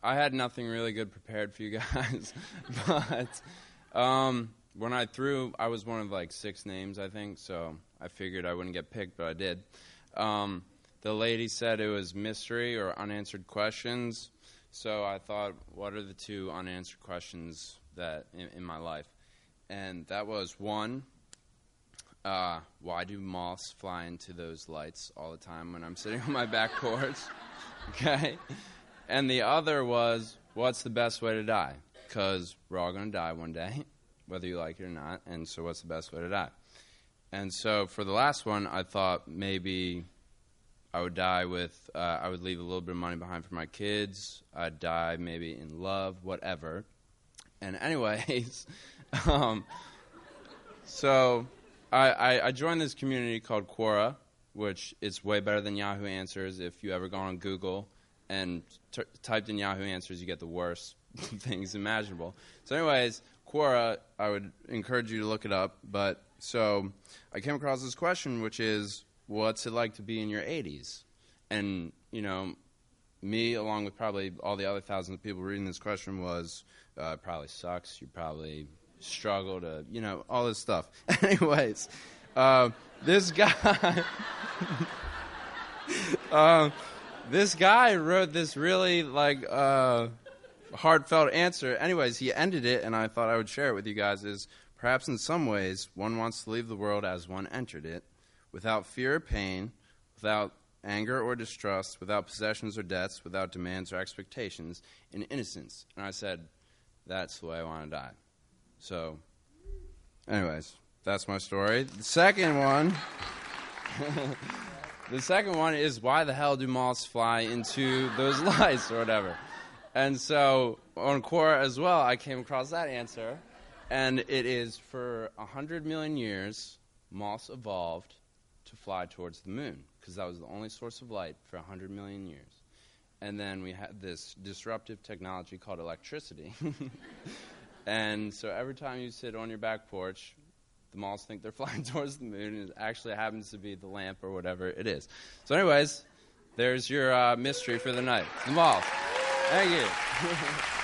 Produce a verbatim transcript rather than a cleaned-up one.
I had nothing really good prepared for you guys, but um, when I threw, I was one of like six names, I think, so I figured I wouldn't get picked, but I did. Um, the lady said it was mystery or unanswered questions, so I thought, what are the two unanswered questions that in, in my life? And that was one, uh, why do moths fly into those lights all the time when I'm sitting on my back porch? Okay. And the other was, what's the best way to die? Because we're all going to die one day, whether you like it or not, and so what's the best way to die? And so for the last one, I thought maybe I would die with, uh, I would leave a little bit of money behind for my kids. I'd die maybe in love, whatever. And anyways, um, so I, I, I joined this community called Quora, which is way better than Yahoo Answers. If you ever go on Google and t- typed in Yahoo Answers, you get the worst things imaginable. So anyways, Quora, I would encourage you to look it up. But so I came across this question, which is, what's it like to be in your eighties? And, you know, me, along with probably all the other thousands of people reading this question, was uh, it probably sucks. You probably struggle to, you know, all this stuff. Anyways, uh, this guy... uh, This guy wrote this really, like, uh, heartfelt answer. Anyways, he ended it, and I thought I would share it with you guys, is perhaps in some ways one wants to leave the world as one entered it, without fear or pain, without anger or distrust, without possessions or debts, without demands or expectations, in innocence. And I said, that's the way I want to die. So, anyways, that's my story. The second one... The second one is, why the hell do moths fly into those lights or whatever? And so on Quora as well, I came across that answer. And it is, for one hundred million years, moths evolved to fly towards the moon, because that was the only source of light for one hundred million years. And then we had this disruptive technology called electricity. And so every time you sit on your back porch, the moths think they're flying towards the moon, and it actually happens to be the lamp or whatever it is. So anyways, there's your uh, mystery for the night. The moth. Thank you.